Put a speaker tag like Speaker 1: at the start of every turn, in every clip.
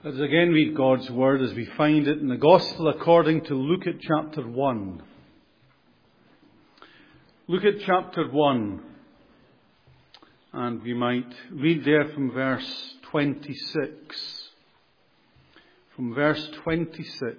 Speaker 1: Let us again read God's Word as we find it in the Gospel according to Luke at chapter 1. Luke at chapter 1. And we might read there from verse 26. From verse 26.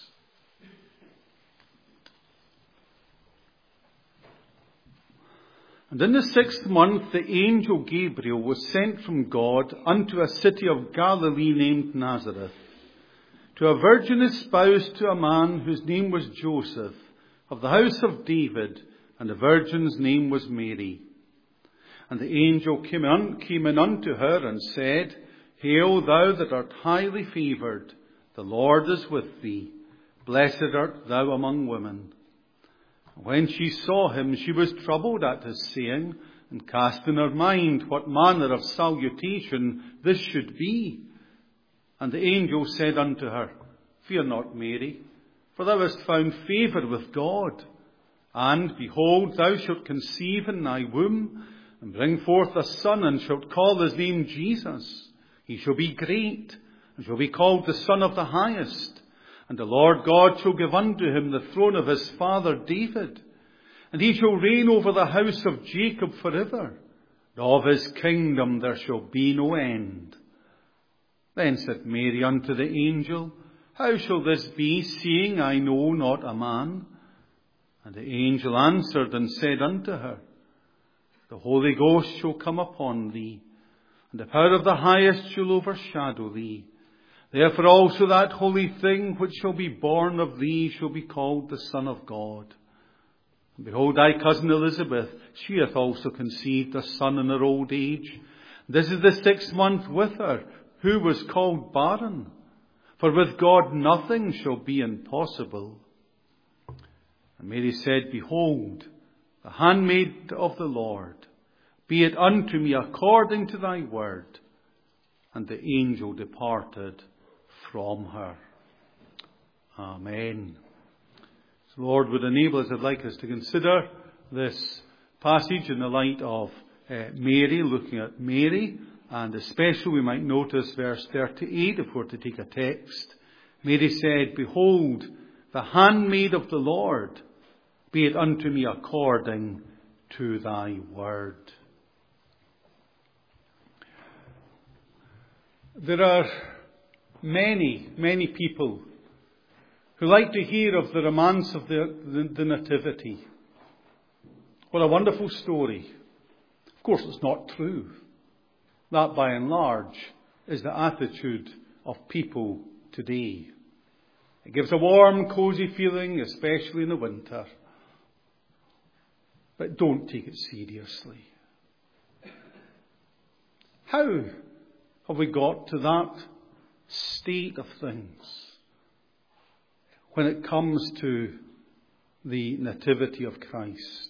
Speaker 1: And in the 6th month, the angel Gabriel was sent from God unto a city of Galilee named Nazareth, to a virgin espoused to a man whose name was Joseph, of the house of David, and the virgin's name was Mary. And the angel came in unto her and said, Hail, thou that art highly favoured, the Lord is with thee. Blessed art thou among women. When she saw him, she was troubled at his saying, and cast in her mind what manner of salutation this should be. And the angel said unto her, Fear not, Mary, for thou hast found favour with God. And, behold, thou shalt conceive in thy womb, and bring forth a son, and shalt call his name Jesus. He shall be great, and shall be called the Son of the Highest. And the Lord God shall give unto him the throne of his father David. And he shall reign over the house of Jacob forever. And of his kingdom there shall be no end. Then said Mary unto the angel, How shall this be, seeing I know not a man? And the angel answered and said unto her, The Holy Ghost shall come upon thee, and the power of the Highest shall overshadow thee. Therefore also that holy thing which shall be born of thee shall be called the Son of God. And behold, thy cousin Elizabeth, she hath also conceived a son in her old age. This is the 6th month with her, who was called barren. For with God nothing shall be impossible. And Mary said, Behold, the handmaid of the Lord, be it unto me according to thy word. And the angel departed from her. Amen. So the Lord would enable us, I'd like us to consider this passage in the light of Mary, looking at Mary, and especially we might notice verse 38 if we're to take a text. Mary said, Behold, the handmaid of the Lord, be it unto me according to thy word. There are many people who like to hear of the romance of the Nativity. What a wonderful story. Of course, it's not true. That, by and large, is the attitude of people today. It gives a warm, cosy feeling, especially in the winter. But don't take it seriously. How have we got to that state of things when it comes to the nativity of Christ?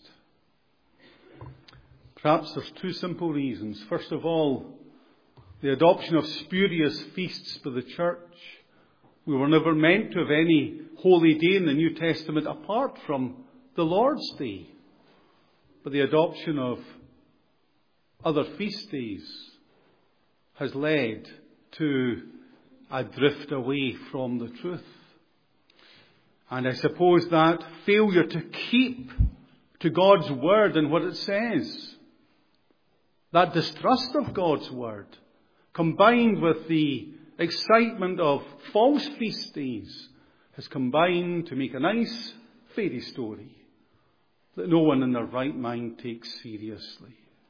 Speaker 1: Perhaps there's two simple reasons. First of all, the adoption of spurious feasts by the church. We were never meant to have any holy day in the New Testament apart from the Lord's Day. But the adoption of other feast days has led to a drift away from the truth. And I suppose that failure to keep to God's word and what it says, that distrust of God's word, combined with the excitement of false feast days, has combined to make a nice fairy story that no one in their right mind takes seriously.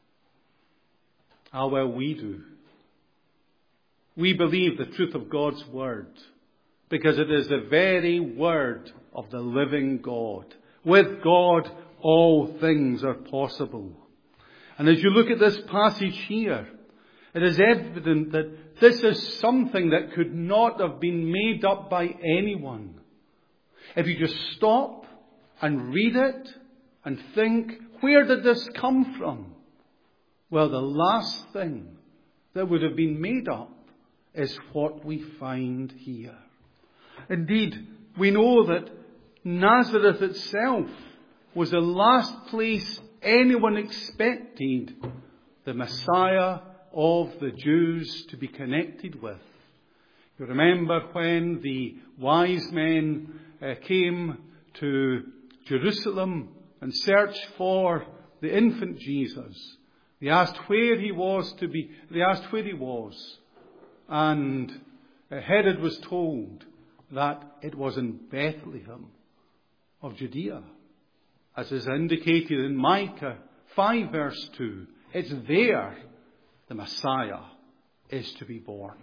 Speaker 1: Ah, well, we do. We believe the truth of God's word because it is the very word of the living God. With God, all things are possible. And as you look at this passage here, it is evident that this is something that could not have been made up by anyone. If you just stop and read it and think, where did this come from? Well, the last thing that would have been made up is what we find here. Indeed, we know that Nazareth itself was the last place anyone expected the Messiah of the Jews to be connected with. You remember when the wise men came to Jerusalem and searched for the infant Jesus. They asked where he was to be. They asked where he was. And Herod was told that it was in Bethlehem of Judea, as is indicated in Micah 5 verse 2. It's there the Messiah is to be born.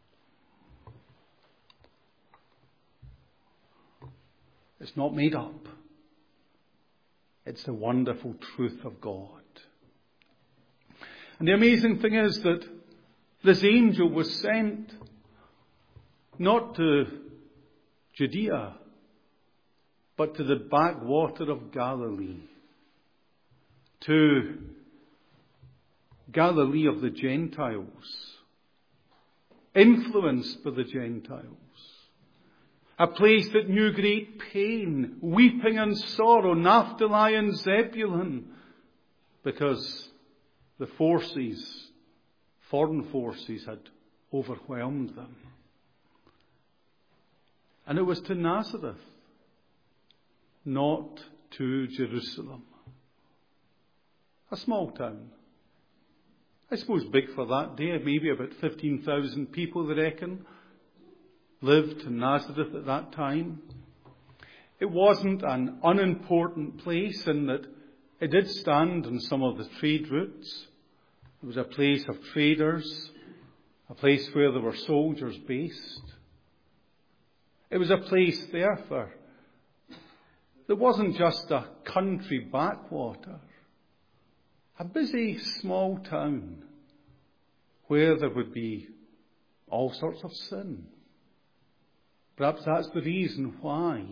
Speaker 1: It's not made up. It's the wonderful truth of God. And the amazing thing is that this angel was sent not to Judea, but to the backwater of Galilee, to Galilee of the Gentiles, influenced by the Gentiles, a place that knew great pain, weeping and sorrow, Naphtali and Zebulun, because the forces, foreign forces, had overwhelmed them. And it was to Nazareth, not to Jerusalem. A small town. I suppose big for that day, maybe about 15,000 people, they reckon, lived in Nazareth at that time. It wasn't an unimportant place in that it did stand on some of the trade routes. It was a place of traders, a place where there were soldiers based. It was a place, therefore, that wasn't just a country backwater, a busy small town where there would be all sorts of sin. Perhaps that's the reason why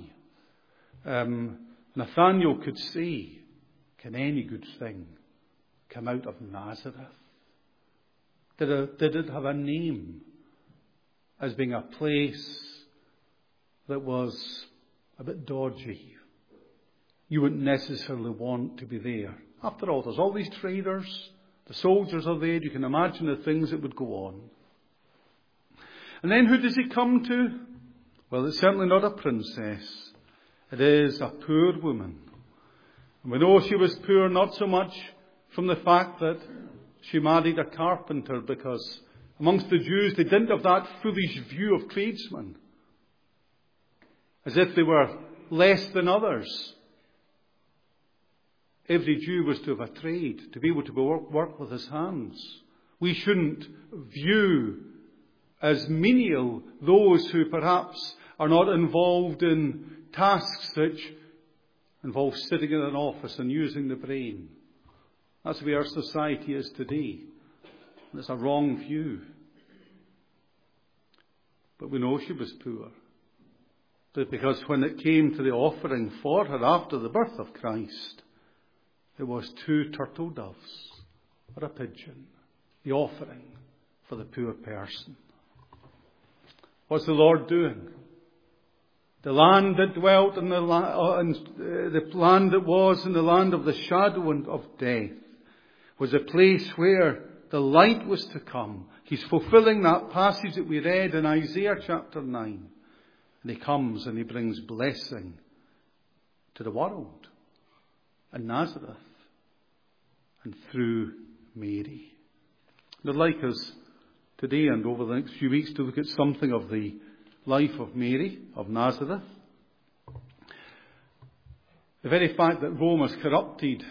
Speaker 1: Nathanael could say, "Can any good thing come out of Nazareth?" Did it have a name as being a place that was a bit dodgy? You wouldn't necessarily want to be there. After all, there's all these traders, the soldiers are there, you can imagine the things that would go on. And then who does he come to? Well, it's certainly not a princess. It is a poor woman. And we know she was poor not so much from the fact that she married a carpenter, because amongst the Jews they didn't have that foolish view of tradesmen, as if they were less than others. Every Jew was to have a trade, to be able to work with his hands. We shouldn't view as menial those who perhaps are not involved in tasks which involve sitting in an office and using the brain. That's the way our society is today. And it's a wrong view. But we know she was poor. But because when it came to the offering for her after the birth of Christ, it was 2 turtle doves or a pigeon, the offering for the poor person. What's the Lord doing? The land that dwelt in the land that was in the land of the shadow and of death was a place where the light was to come. He's fulfilling that passage that we read in Isaiah chapter 9. And he comes and he brings blessing to the world in Nazareth and through Mary. I'd like us today and over the next few weeks to look at something of the life of Mary of Nazareth. The very fact that Rome has corrupted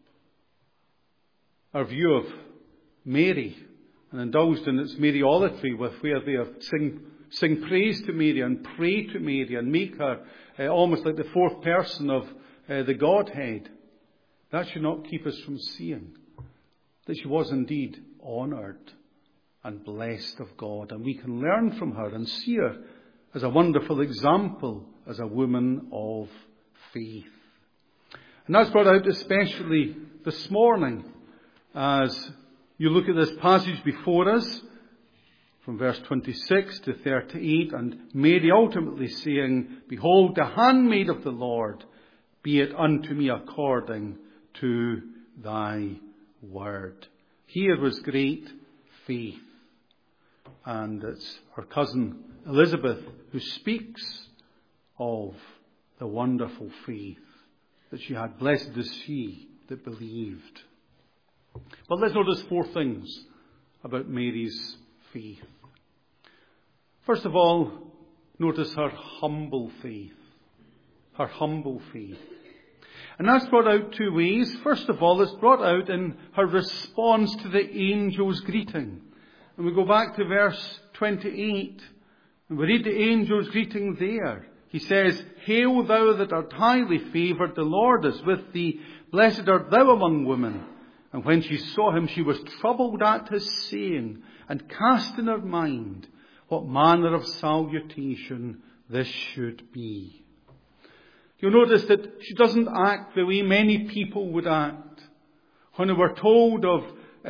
Speaker 1: our view of Mary and indulged in its Mariolatry, with where they sing praise to Mary and pray to Mary and make her almost like the fourth person of the Godhead. That should not keep us from seeing that she was indeed honoured and blessed of God. And we can learn from her and see her as a wonderful example as a woman of faith. And that's brought out especially this morning as you look at this passage before us from verse 26 to 38, and Mary ultimately saying, "Behold, the handmaid of the Lord, be it unto me according to thy word." Here was great faith. And it's her cousin Elizabeth who speaks of the wonderful faith that she had. Blessed is she that believed. But let's notice 4 things about Mary's faith. First of all, notice her humble faith. Her humble faith. And that's brought out 2 ways. First of all, it's brought out in her response to the angel's greeting. And we go back to verse 28, and we read the angel's greeting there. He says, "Hail thou that art highly favoured, the Lord is with thee. Blessed art thou among women." And when she saw him, she was troubled at his saying, and cast in her mind what manner of salutation this should be. You'll notice that she doesn't act the way many people would act. When they were told of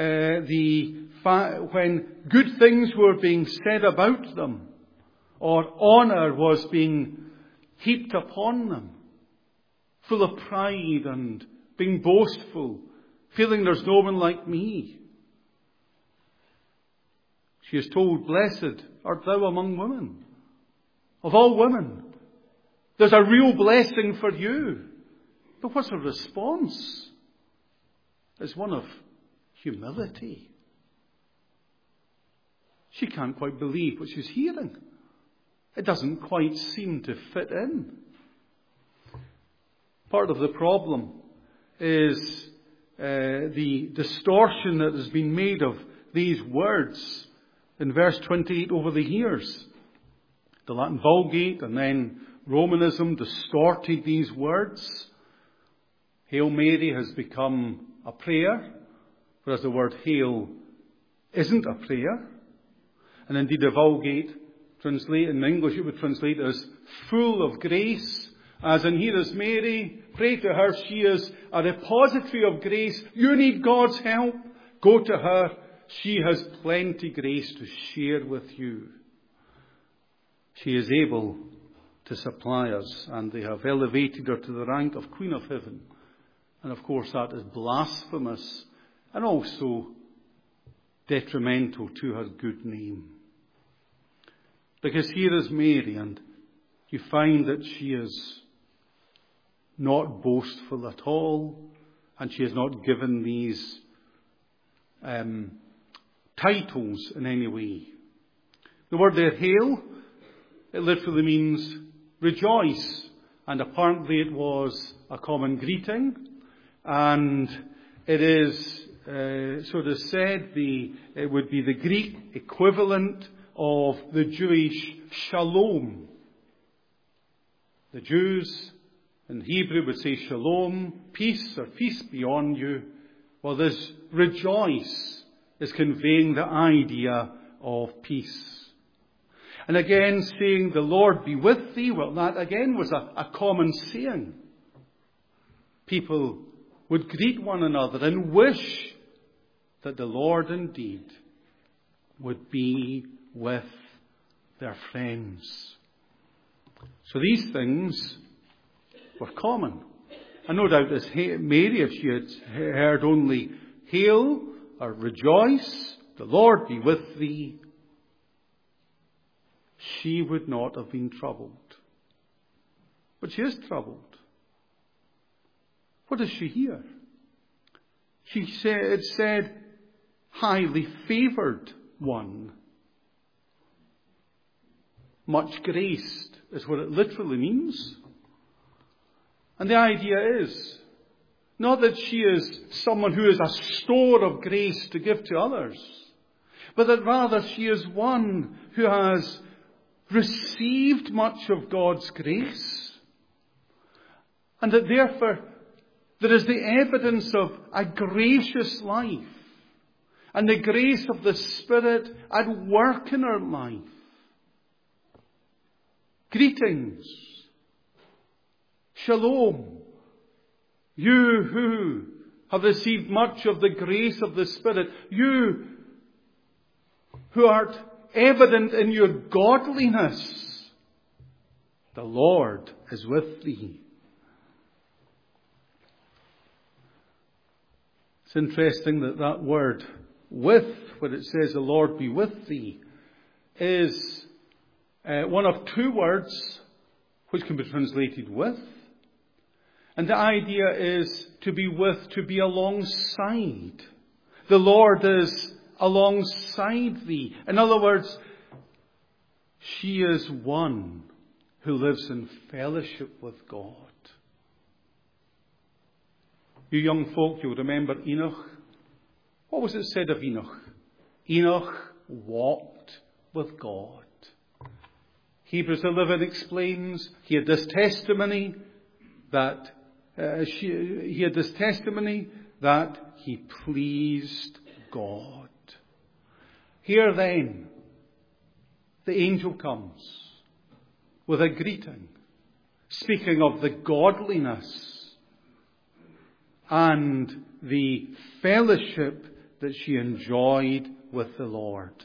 Speaker 1: when good things were being said about them, or honour was being heaped upon them, full of pride and being boastful, feeling there's no one like me, she is told, "Blessed art thou among women." Of all women, there's a real blessing for you. But what's her response? It's one of humility. She can't quite believe what she's hearing. It doesn't quite seem to fit in. Part of the problem is the distortion that has been made of these words in verse 28 over the years. The Latin Vulgate and then Romanism distorted these words. Hail Mary has become a prayer, whereas the word hail isn't a prayer. And indeed the Vulgate translate in English, it would translate as full of grace, as in here is Mary, pray to her, she is a repository of grace. You need God's help, go to her, she has plenty grace to share with you. She is able to supply us, and they have elevated her to the rank of Queen of Heaven. And of course that is blasphemous and also detrimental to her good name. Because here is Mary, and you find that she is not boastful at all, and she has not given these titles in any way. The word there, hail, it literally means rejoice, and apparently it was a common greeting, and it is, so it is said, it would be the Greek equivalent of the Jewish shalom. The Jews in Hebrew would say shalom, peace or peace be on you. Well, this rejoice is conveying the idea of peace. And again, saying the Lord be with thee, well, that again was a common saying. People would greet one another and wish that the Lord indeed would be with their friends. So these things were common. And no doubt as Mary, if she had heard only hail or rejoice, the Lord be with thee, she would not have been troubled. But she is troubled. What does she hear? It said, highly favoured one. Much graced is what it literally means. And the idea is not that she is someone who has a store of grace to give to others, but that rather she is one who has received much of God's grace, and that therefore there is the evidence of a gracious life and the grace of the Spirit at work in her life. Greetings. Shalom. You who have received much of the grace of the Spirit, you who art evident in your godliness, the Lord is with thee. It's interesting that word with, when it says the Lord be with thee, is one of two words which can be translated with. And the idea is to be with, to be alongside. The Lord is alongside thee. In other words, she is one who lives in fellowship with God. You young folk, you'll remember Enoch. What was it said of Enoch? Enoch walked with God. Hebrews 11 explains he had this testimony that he pleased God. Here then, the angel comes with a greeting, speaking of the godliness and the fellowship that she enjoyed with the Lord.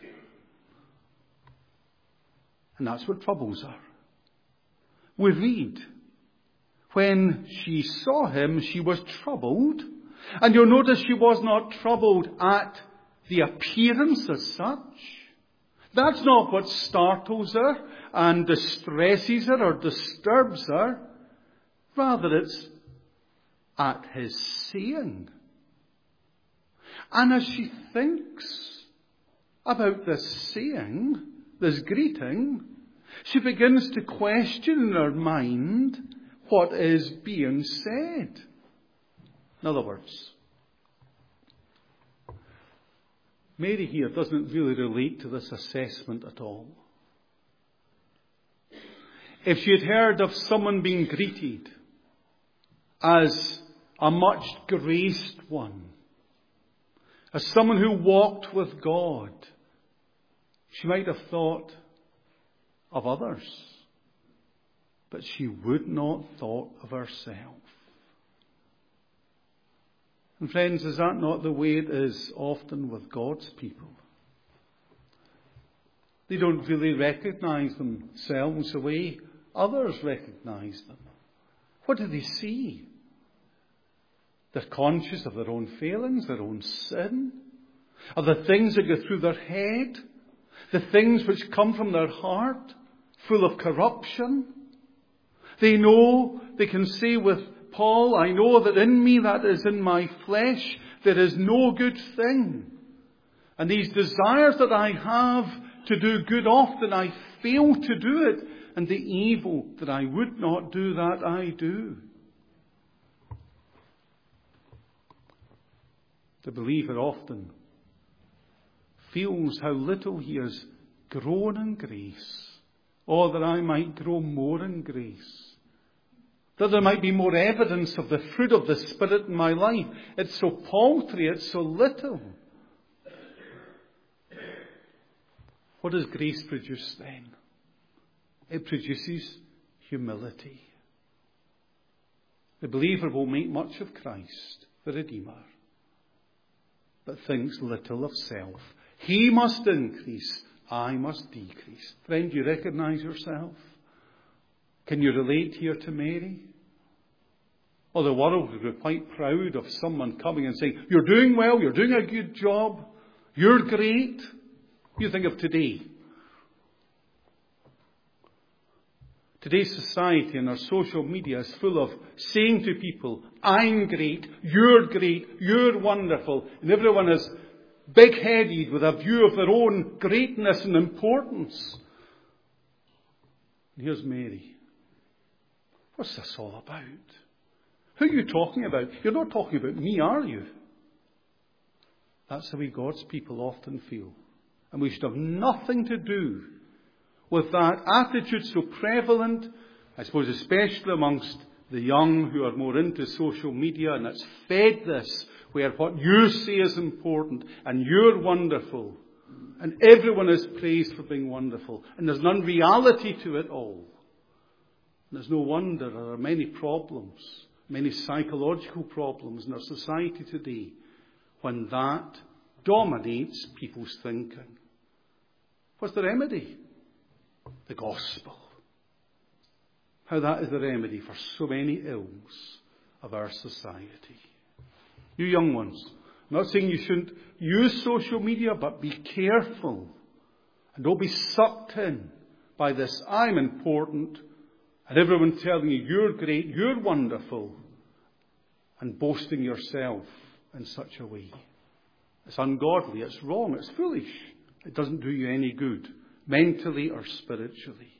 Speaker 1: And that's what troubles her. We read, when she saw him, she was troubled. And you'll notice she was not troubled at the appearance as such. That's not what startles her and distresses her or disturbs her. Rather, it's at his saying. And as she thinks about this saying, this greeting, she begins to question in her mind what is being said. In other words, Mary here doesn't really relate to this assessment at all. If she had heard of someone being greeted as a much graced one, as someone who walked with God, she might have thought of others, but she would not thought of herself. And friends, is that not the way it is often with God's people? They don't really recognize themselves the way others recognize them. What do they see? They're conscious of their own failings, their own sin, of the things that go through their head, the things which come from their heart, full of corruption. They know, they can say with Paul, I know that in me, that is in my flesh, there is no good thing. And these desires that I have to do good, often I fail to do it. And the evil that I would not do, that I do. The believer often feels how little he has grown in grace. Oh, that I might grow more in grace. That there might be more evidence of the fruit of the Spirit in my life. It's so paltry, it's so little. What does grace produce then? It produces humility. The believer will make much of Christ, the Redeemer, but thinks little of self. He must increase, I must decrease. Friend, do you recognize yourself? Can you relate here to Mary? Or the world would be quite proud of someone coming and saying, you're doing well, you're doing a good job, you're great. You think of today. Today's society and our social media is full of saying to people, I'm great, you're wonderful. And everyone is big-headed with a view of their own greatness and importance. And here's Mary. What's this all about? Who are you talking about? You're not talking about me, are you? That's the way God's people often feel. And we should have nothing to do with that attitude so prevalent, I suppose especially amongst the young who are more into social media, and it's fed this, where what you say is important, and you're wonderful, and everyone is praised for being wonderful, and there's none reality to it all. And there's no wonder there are many problems, many psychological problems in our society today, when that dominates people's thinking. What's the remedy? The gospel. How that is the remedy for so many ills of our society. You young ones, I'm not saying you shouldn't use social media, but be careful And don't be sucked in by this, I'm important, and everyone telling you you're great, you're wonderful, and boasting yourself in such a way. It's ungodly, it's wrong, it's foolish. It doesn't do you any good, mentally or spiritually.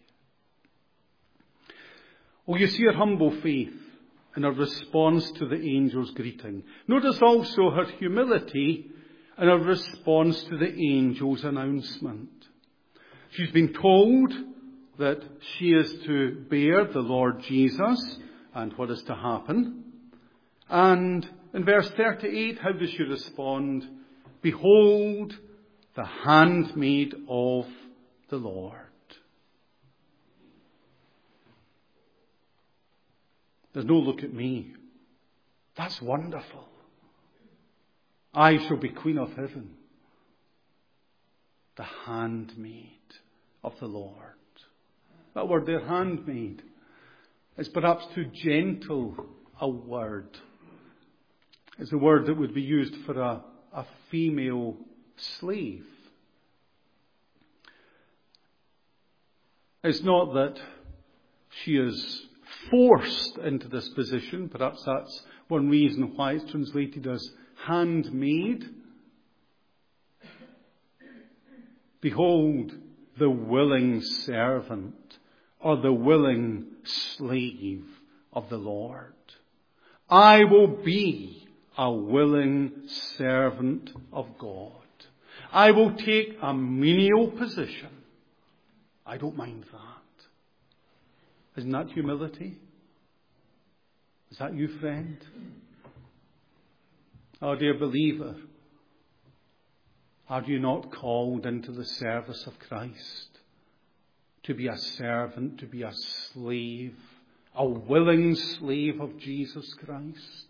Speaker 1: Oh, you see her humble faith in her response to the angel's greeting. Notice also her humility in her response to the angel's announcement. She's been told that she is to bear the Lord Jesus and what is to happen. And in verse 38, how does she respond? Behold, the handmaid of the Lord. There's no look at me. That's wonderful. I shall be Queen of Heaven. The handmaid of the Lord. That word there, handmaid, is perhaps too gentle a word. It's a word that would be used for a female slave. It's not that she is forced into this position. Perhaps that's one reason why it's translated as handmaid. Behold, the willing servant or the willing slave of the Lord. I will be a willing servant of God. I will take a menial position. I don't mind that. Isn't that humility? Is that you, friend? Oh, dear believer, are you not called into the service of Christ? To be a servant, to be a slave, a willing slave of Jesus Christ?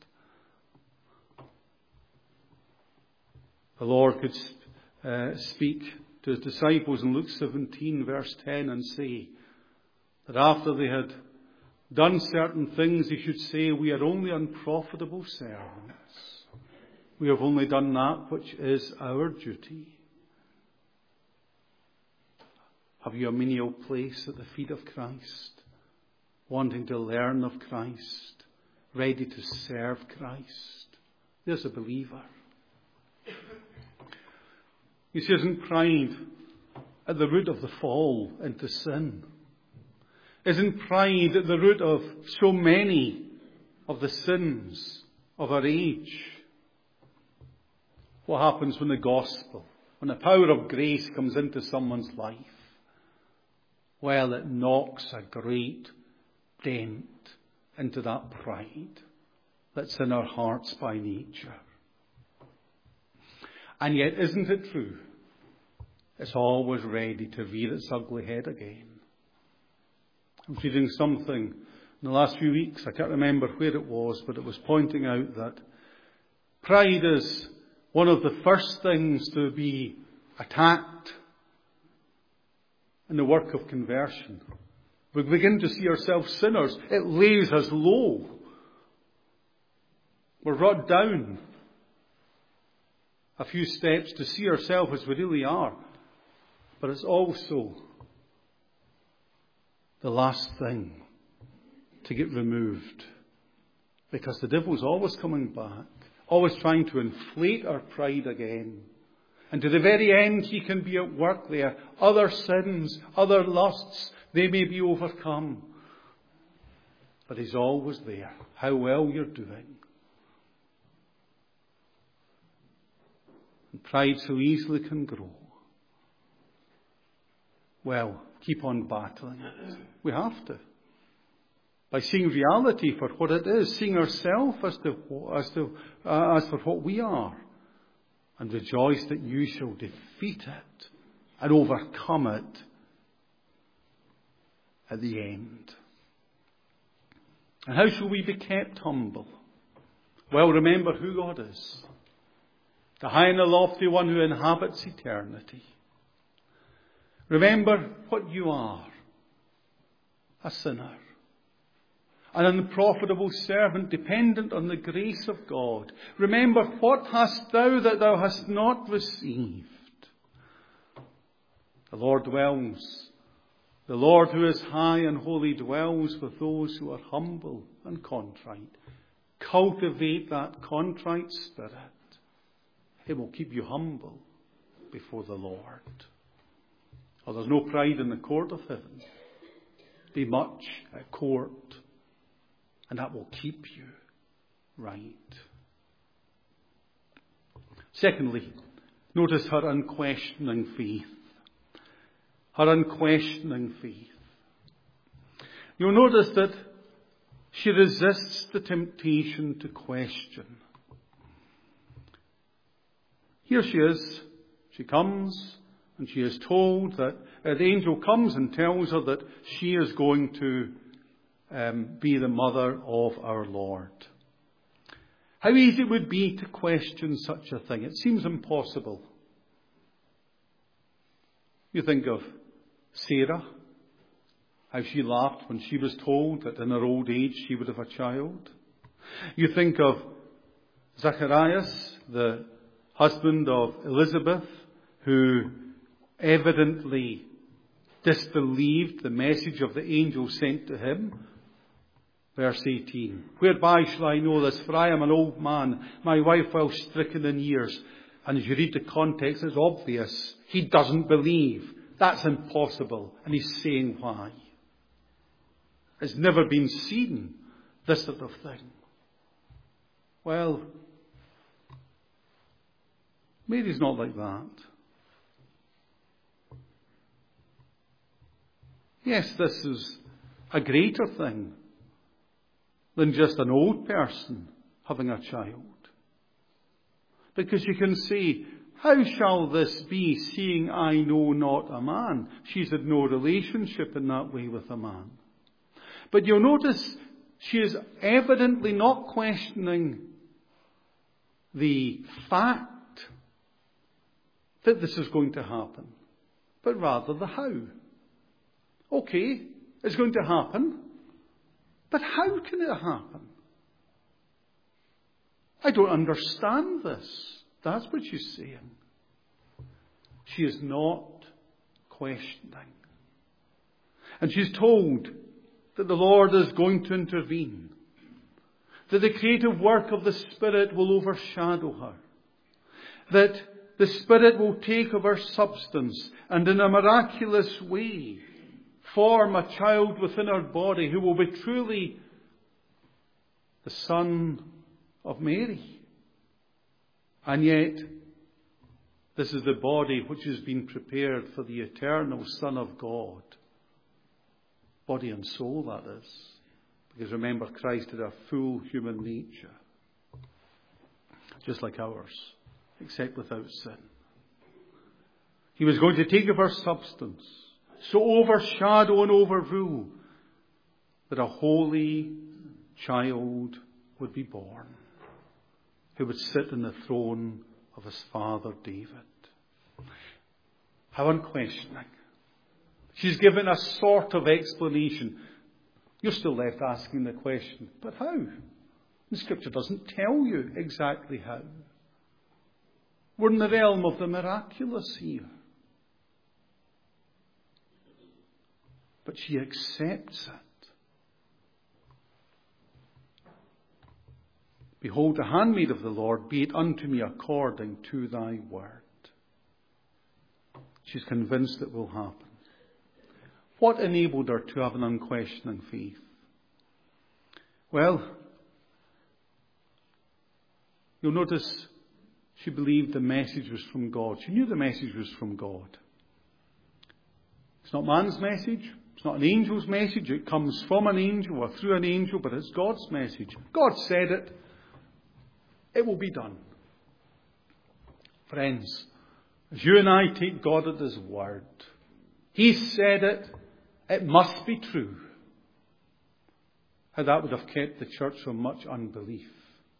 Speaker 1: The Lord could speak to his disciples in Luke 17 verse 10 and say that after they had done certain things, he should say, we are only unprofitable servants. We have only done that which is our duty. Have you a menial place at the feet of Christ, wanting to learn of Christ, ready to serve Christ? There's a believer. You see, isn't pride at the root of the fall into sin? Isn't pride at the root of so many of the sins of our age? What happens when the gospel, when the power of grace comes into someone's life? Well, it knocks a great dent into that pride that's in our hearts by nature. And yet, isn't it true? It's always ready to rear its ugly head again. I was reading something in the last few weeks, I can't remember where it was, but it was pointing out that pride is one of the first things to be attacked in the work of conversion. We begin to see ourselves sinners. It lays us low. We're brought down a few steps to see ourselves as we really are. But it's also the last thing to get removed. Because the devil's always coming back, always trying to inflate our pride again. And to the very end, he can be at work there. Other sins, other lusts, they may be overcome. But he's always there. How well you're doing. And pride so easily can grow. Well, keep on battling it. We have to. By seeing reality for what it is, seeing ourselves as for what we are. And rejoice that you shall defeat it and overcome it at the end. And how shall we be kept humble? Well, remember who God is. The high and the lofty one who inhabits eternity. Remember what you are. A sinner. An unprofitable servant dependent on the grace of God. Remember, what hast thou that thou hast not received? The Lord who is high and holy dwells with those who are humble and contrite. Cultivate that contrite spirit. It will keep you humble before the Lord. Oh, there's no pride in the court of heaven. Be much at court, and that will keep you right. Secondly, notice her unquestioning faith. Her unquestioning faith. You'll notice that she resists the temptation to question. Here she is. She comes and she is told that the angel comes and tells her that she is going to be the mother of our Lord. How easy it would be to question such a thing. It seems impossible. You think of Sarah, how she laughed when she was told that in her old age she would have a child. You think of Zacharias, the husband of Elizabeth, who evidently disbelieved the message of the angel sent to him. Verse 18, whereby shall I know this? For I am an old man, my wife well stricken in years. And as you read the context, it's obvious. He doesn't believe. That's impossible. And he's saying why. It's never been seen, this sort of thing. Well, Mary's not like that. Yes, this is a greater thing than just an old person having a child. Because you can say, how shall this be, seeing I know not a man? She's had no relationship in that way with a man. But you'll notice she is evidently not questioning the fact that this is going to happen, but rather the how. Okay, it's going to happen. But how can it happen? I don't understand this. That's what she's saying. She is not questioning. And she's told that the Lord is going to intervene. That the creative work of the Spirit will overshadow her. That the Spirit will take of her substance and in a miraculous way form a child within her body who will be truly the Son of Mary. And yet, this is the body which has been prepared for the eternal Son of God. Body and soul, that is. Because remember, Christ had a full human nature. Just like ours, except without sin. He was going to take of her substance, so overshadow and overrule that a holy child would be born, who would sit in the throne of his father David. How unquestioning. She's given a sort of explanation. You're still left asking the question, but how? The Scripture doesn't tell you exactly how. We're in the realm of the miraculous here. But she accepts it. Behold, the handmaid of the Lord, be it unto me according to thy word. She's convinced it will happen. What enabled her to have an unquestioning faith? Well, you'll notice she believed the message was from God. She knew the message was from God. It's not man's message. It's not an angel's message. It comes from an angel or through an angel, but it's God's message. God said it. It will be done. Friends, as you and I take God at His word, He said it. It must be true. How that would have kept the church from much unbelief.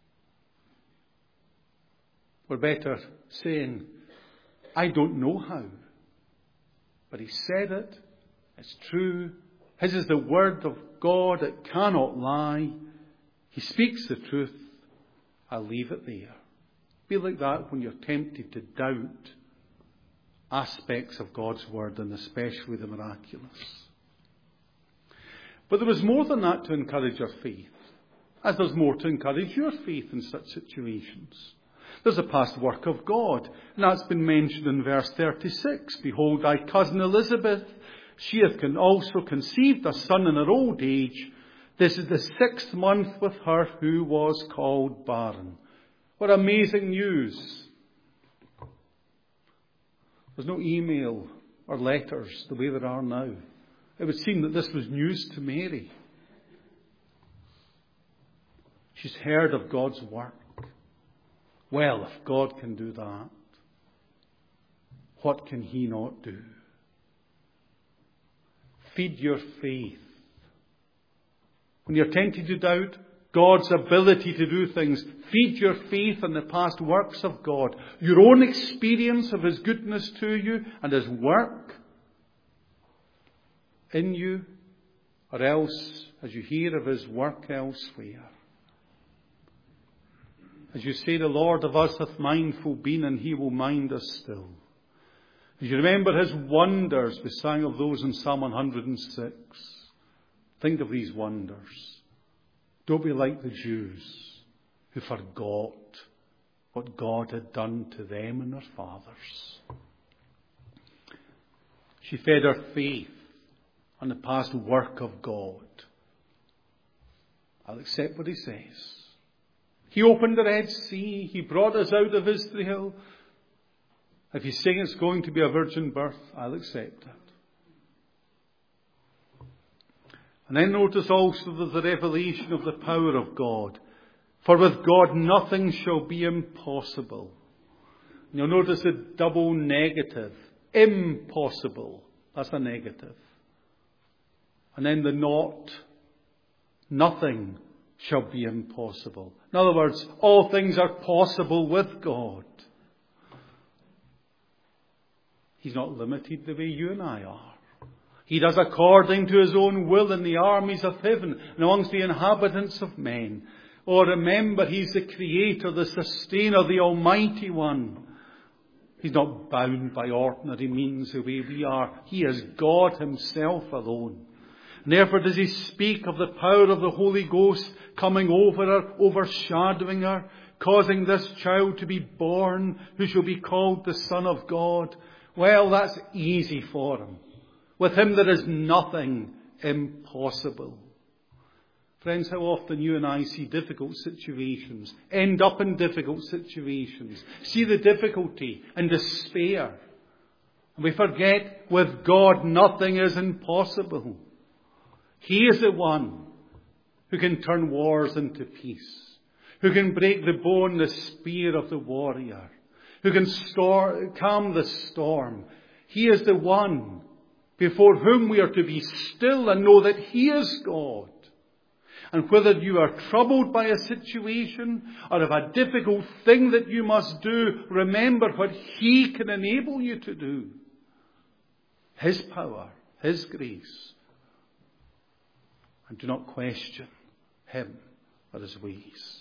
Speaker 1: We're better saying, I don't know how. But He said it. It's true. His is the word of God. It cannot lie. He speaks the truth. I'll leave it there. Be like that when you're tempted to doubt aspects of God's word, and especially the miraculous. But there was more than that to encourage our faith, as there's more to encourage your faith in such situations. There's a past work of God, and that's been mentioned in verse 36. Behold, thy cousin Elizabeth, she hath also conceived a son in her old age. This is the 6th month with her who was called barren. What amazing news. There's no email or letters the way there are now. It would seem that this was news to Mary. She's heard of God's work. Well, if God can do that, what can he not do? Feed your faith. When you're tempted to doubt God's ability to do things, feed your faith in the past works of God, your own experience of his goodness to you and his work in you, or else as you hear of his work elsewhere. As you say, the Lord of us hath mindful been, and he will mind us still. As you remember his wonders, we sang of those in Psalm 106. Think of these wonders. Don't be like the Jews who forgot what God had done to them and their fathers. She fed her faith on the past work of God. I'll accept what he says. He opened the Red Sea. He brought us out of Israel. If he's saying it's going to be a virgin birth, I'll accept it. And then notice also the revelation of the power of God. For with God nothing shall be impossible. And you'll notice the double negative. Impossible. That's a negative. And then the not. Nothing shall be impossible. In other words, all things are possible with God. He's not limited the way you and I are. He does according to his own will in the armies of heaven and amongst the inhabitants of men. Oh, remember, he's the creator, the sustainer, the almighty one. He's not bound by ordinary means the way we are. He is God himself alone. And therefore does he speak of the power of the Holy Ghost coming over her, overshadowing her, causing this child to be born, who shall be called the Son of God. Well, that's easy for him. With him there is nothing impossible. Friends, how often you and I see difficult situations, end up in difficult situations, see the difficulty and despair. And we forget, with God nothing is impossible. He is the one who can turn wars into peace, who can break the bow and the spear of the warrior, who can calm the storm. He is the one before whom we are to be still and know that he is God. And whether you are troubled by a situation or have a difficult thing that you must do, remember what he can enable you to do. His power, his grace. And do not question him or his ways.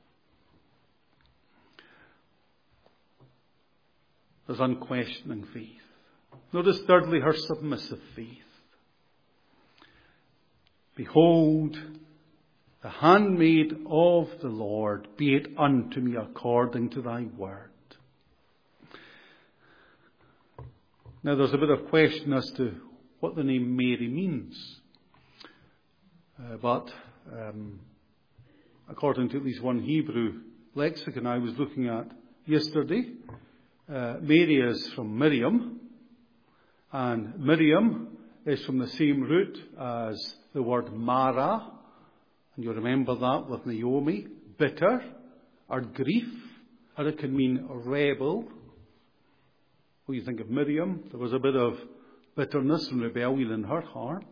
Speaker 1: There's unquestioning faith. Notice thirdly her submissive faith. Behold, the handmaid of the Lord, be it unto me according to thy word. Now there's a bit of question as to what the name Mary means. But according to at least one Hebrew lexicon I was looking at yesterday, Mary is from Miriam. And Miriam is from the same root as the word Mara. And you remember that with Naomi. Bitter or grief. Or it can mean rebel. When you think of Miriam, there was a bit of bitterness and rebellion in her heart.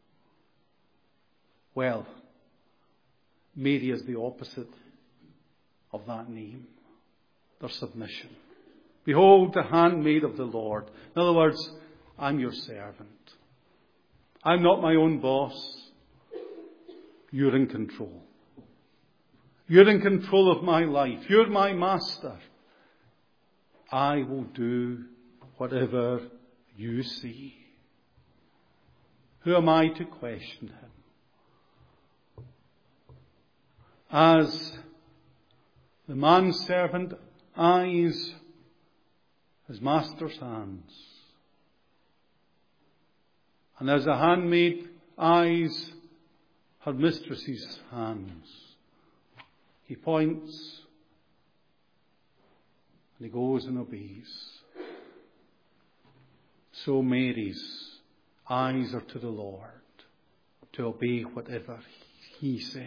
Speaker 1: Well, Mary is the opposite of that name. Their submission. Behold, the handmaid of the Lord. In other words, I'm your servant. I'm not my own boss. You're in control. You're in control of my life. You're my master. I will do whatever you see. Who am I to question him? As the manservant eyes his master's hands, and as a handmaid eyes her mistress's hands, he points and he goes and obeys. So Mary's eyes are to the Lord, to obey whatever he says.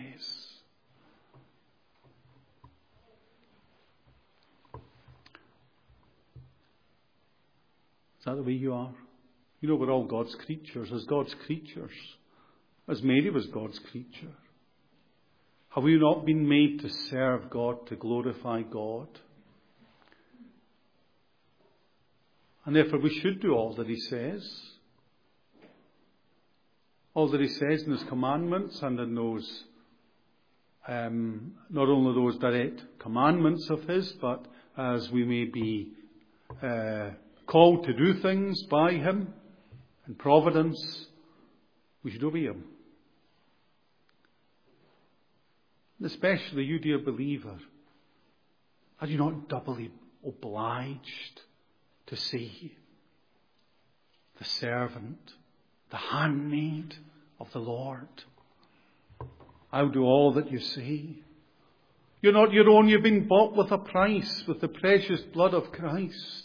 Speaker 1: Is that the way you are? You know, we're all God's creatures. As God's creatures, as Mary was God's creature, have we not been made to serve God, to glorify God? And therefore we should do all that he says. All that he says in his commandments and in those, not only those direct commandments of his, but as we may be called to do things by him in providence, we should obey him. And especially you, dear believer, are you not doubly obliged to see the servant, the handmaid of the Lord? I'll do all that you say. You're not your own. You've been bought with a price, with the precious blood of Christ.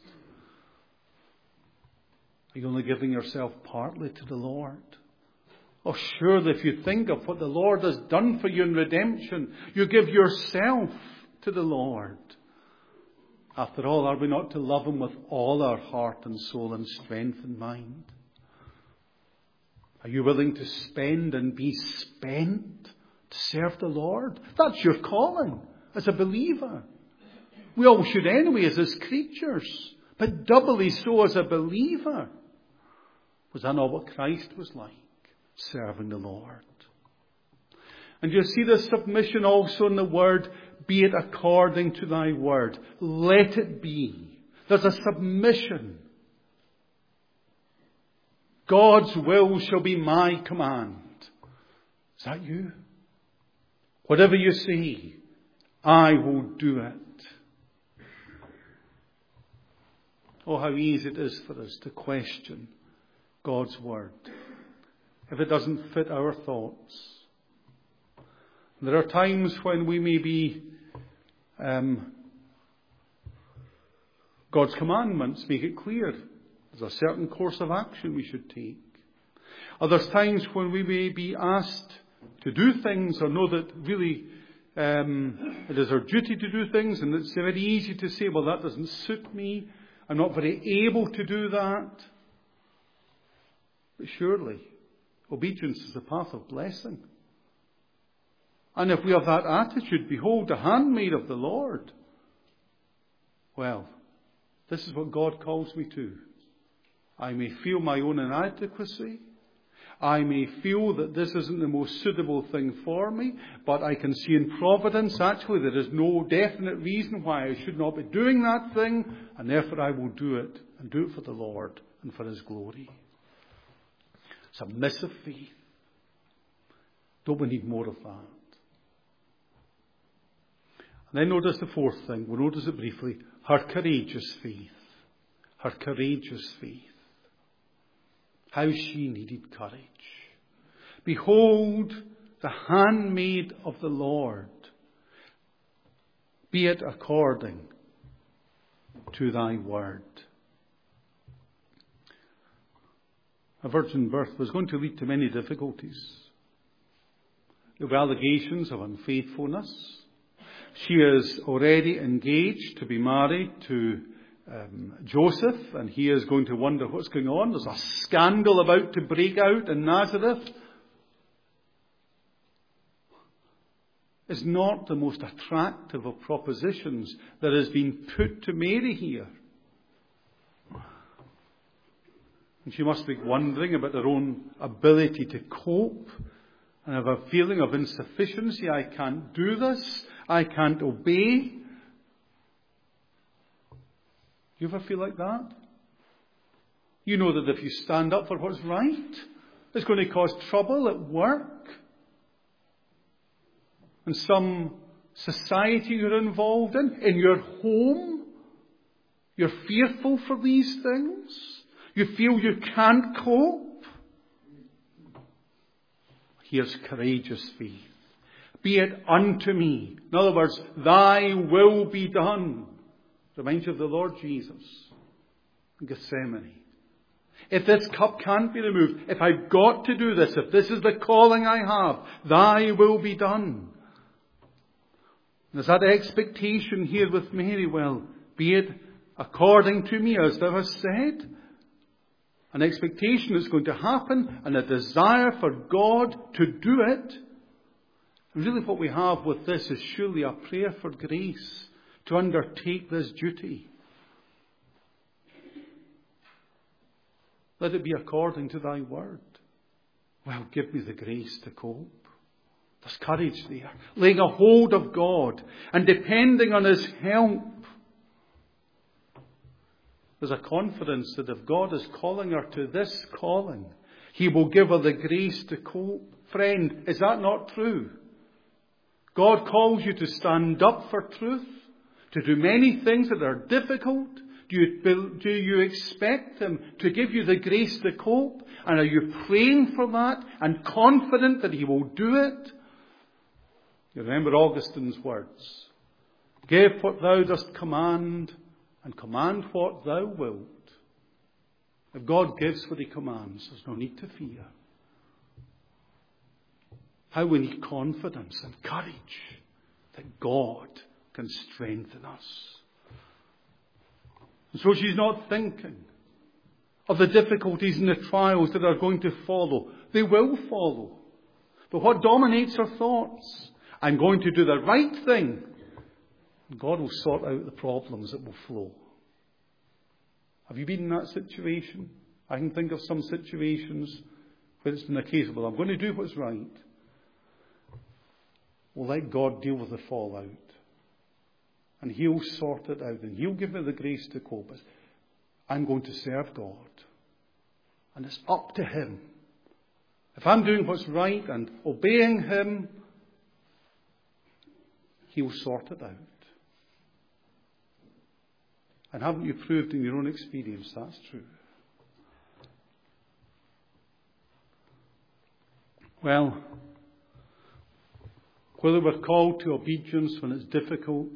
Speaker 1: Are you only giving yourself partly to the Lord? Oh, surely if you think of what the Lord has done for you in redemption, you give yourself to the Lord. After all, are we not to love him with all our heart and soul and strength and mind? Are you willing to spend and be spent to serve the Lord? That's your calling as a believer. We all should anyway as his creatures, but doubly so as a believer. Was that not what Christ was like, serving the Lord? And you see the submission also in the word, be it according to thy word. Let it be. There's a submission. God's will shall be my command. Is that you? Whatever you say, I will do it. Oh, how easy it is for us to question God's word if it doesn't fit our thoughts. There are times when we may be God's commandments make it clear there's a certain course of action we should take. Others times when we may be asked to do things or know that really it is our duty to do things, and it's very easy to say, well, that doesn't suit me. I'm not very able to do that. But surely, obedience is a path of blessing. And if we have that attitude, behold, the handmaid of the Lord. Well, this is what God calls me to. I may feel my own inadequacy. I may feel that this isn't the most suitable thing for me, but I can see in providence, actually, there is no definite reason why I should not be doing that thing, and therefore I will do it, and do it for the Lord and for his glory. Submissive faith. Don't we need more of that? And then notice the fourth thing. We'll notice it briefly. Her courageous faith. Her courageous faith. How she needed courage. Behold, the handmaid of the Lord. Be it according to thy word. A virgin birth was going to lead to many difficulties. There were allegations of unfaithfulness. She is already engaged to be married to Joseph, and he is going to wonder what's going on. There's a scandal about to break out in Nazareth. It's not the most attractive of propositions that has been put to Mary here. And she must be wondering about her own ability to cope and have a feeling of insufficiency. I can't do this. I can't obey. Do you ever feel like that? You know that if you stand up for what's right, it's going to cause trouble at work, in some society you're involved in your home. You're fearful for these things. You feel you can't cope. Here's courageous faith. Be it unto me. In other words, thy will be done. Reminds you of the Lord Jesus in Gethsemane. If this cup can't be removed, if I've got to do this, if this is the calling I have, thy will be done. There's that expectation here with Mary. Well, be it according to me as thou hast said. An expectation is going to happen and a desire for God to do it. And really what we have with this is surely a prayer for grace to undertake this duty. Let it be according to thy word. Well, give me the grace to cope. There's courage there. Laying a hold of God and depending on his help. There's a confidence that if God is calling her to this calling, he will give her the grace to cope. Friend, is that not true? God calls you to stand up for truth, to do many things that are difficult. Do you expect him to give you the grace to cope? And are you praying for that and confident that he will do it? You remember Augustine's words. Give what thou dost command, and command what thou wilt. If God gives what he commands, there's no need to fear. How we need confidence and courage that God can strengthen us. And so she's not thinking of the difficulties and the trials that are going to follow. They will follow. But what dominates her thoughts? I'm going to do the right thing. God will sort out the problems that will flow. Have you been in that situation? I can think of some situations where it's been a case of, well, I'm going to do what's right. Well, let God deal with the fallout. And he'll sort it out. And he'll give me the grace to cope. I'm going to serve God. And it's up to him. If I'm doing what's right and obeying him, he'll sort it out. And haven't you proved in your own experience that's true? Well, whether we're called to obedience when it's difficult,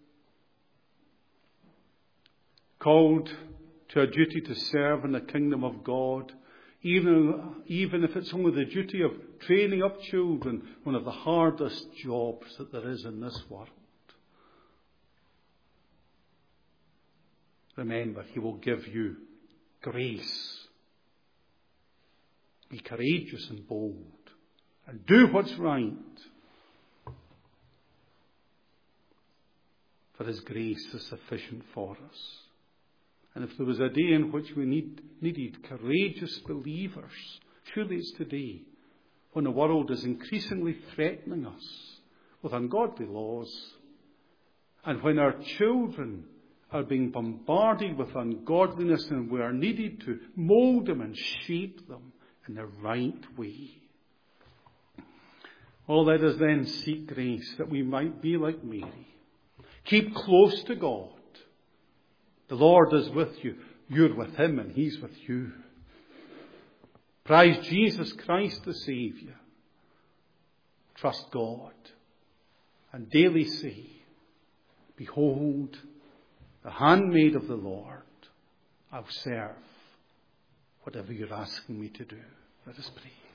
Speaker 1: called to a duty to serve in the kingdom of God, even if it's only the duty of training up children, one of the hardest jobs that there is in this world. Remember, he will give you grace. Be courageous and bold. And do what's right. For his grace is sufficient for us. And if there was a day in which we needed courageous believers, surely it's today, when the world is increasingly threatening us with ungodly laws, and when our children are being bombarded with ungodliness, and we are needed to mould them and shape them in the right way. Oh, let us then seek grace that we might be like Mary. Keep close to God. The Lord is with you. You're with him and he's with you. Prize Jesus Christ the Saviour. Trust God. And daily say, behold, the handmaid of the Lord. I'll serve whatever you're asking me to do. Let us pray.